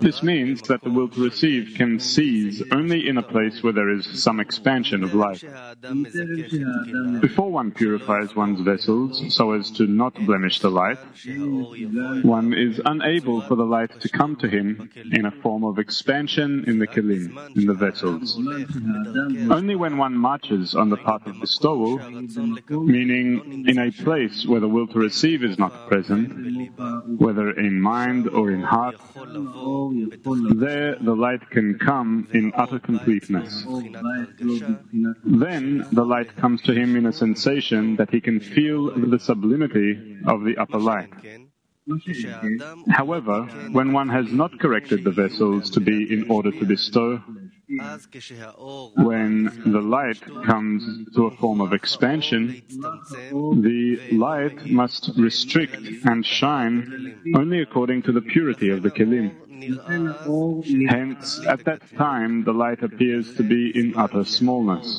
This means that the will to receive can seize only in a place where there is some expansion of light. Before one purifies one's vessels so as to not blemish the light, one is unable for the light to come to him in a form of expansion in the kelim, in the vessels. Only when one marches on the path of bestowal, meaning in a place where the will to receive is not present, whether in mind or in heart, there the light can come in utter completeness. Then the light comes to him in a sensation that he can feel the sublimity of the upper light. However, when one has not corrected the vessels to be in order to bestow, when the light comes to a form of expansion, the light must restrict and shine only according to the purity of the kelim. Hence, at that time, the light appears to be in utter smallness.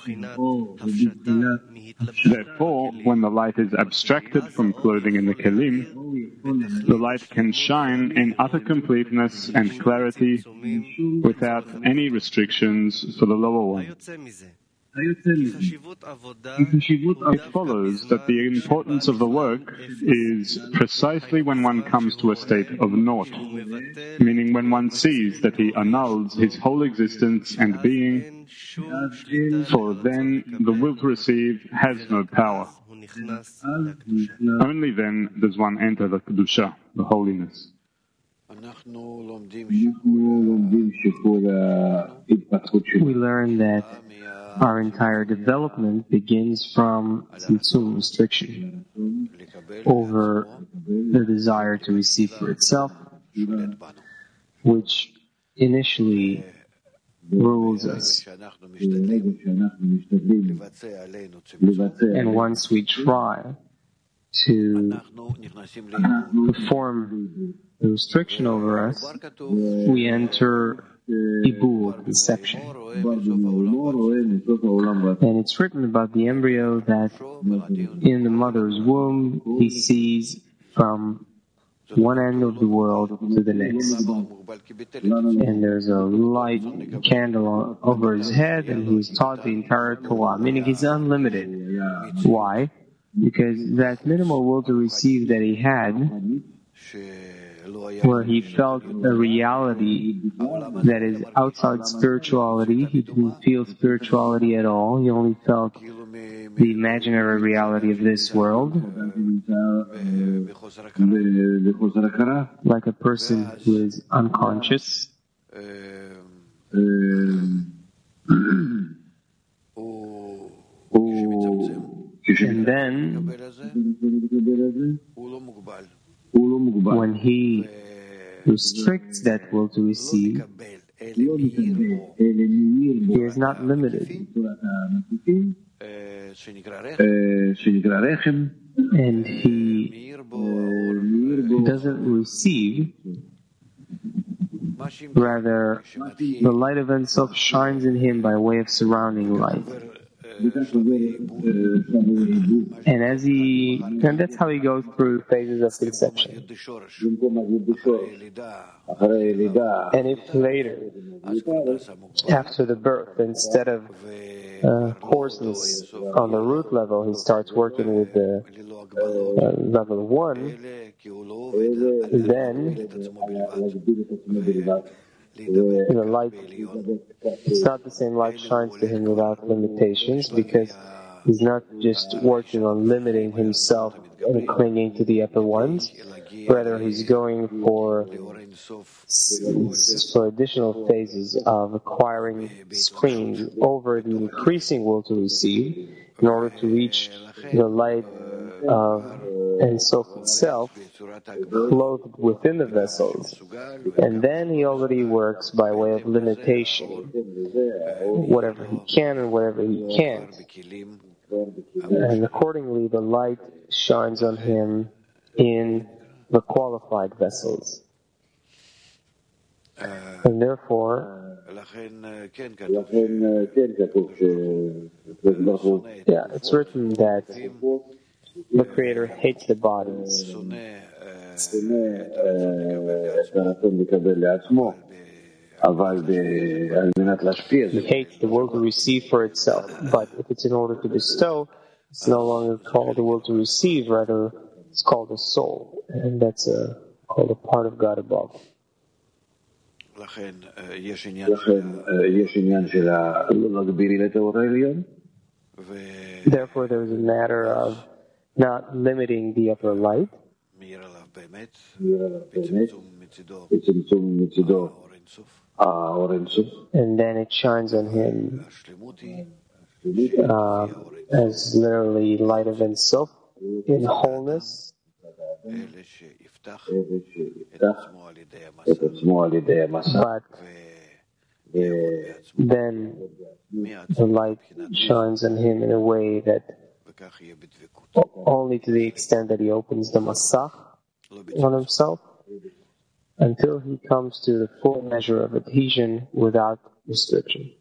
Therefore, when the light is abstracted from clothing in the kelim, the light can shine in utter completeness and clarity without any restrictions for the lower one. It follows that the importance of the work is precisely when one comes to a state of naught, meaning when one sees that he annuls his whole existence and being, for then the will to receive has no power. Only then does one enter the Kedusha, the holiness. We learn that our entire development begins from tzimtzum, restriction, over the desire to receive for itself, which initially rules us. And once we try to perform the restriction over us, we enter ibul, deception. And it's written about the embryo that in the mother's womb he sees from one end of the world to the next. And there's a light candle over his head, and he's taught the entire Torah, meaning he's unlimited. Why? Because that minimal will to receive that he had, where he felt a reality that is outside spirituality. He didn't feel spirituality at all. He only felt the imaginary reality of this world, like a person who is unconscious. And then, when he restricts that will to receive, he is not limited. And he doesn't receive, rather the light of Ein Sof shines in him by way of surrounding light. And that's how he goes through phases of conception. And if later, after the birth, instead of coarseness on the root level, he starts working with the level 1, then the light, it's not the same light shines to him without limitations, because he's not just working on limiting himself and clinging to the upper ones, rather he's going for additional phases of acquiring screens over the increasing will to receive in order to reach the light of Ein Sof itself clothed within the vessels. And then he already works by way of limitation, whatever he can and whatever he can't. And accordingly the light shines on him in the qualified vessels. And therefore, it's written that the Creator hates the bodies. He hates the will to receive for itself, but if it's in order to bestow, it's no longer called the will to receive, rather it's called a soul, and that's called a part of God above. Therefore, there is a matter of not limiting the upper light, and then it shines on him as literally light of Ein Sof in wholeness, but then the light shines on him in a way that only to the extent that he opens the Masach on himself, until he comes to the full measure of adhesion without restriction.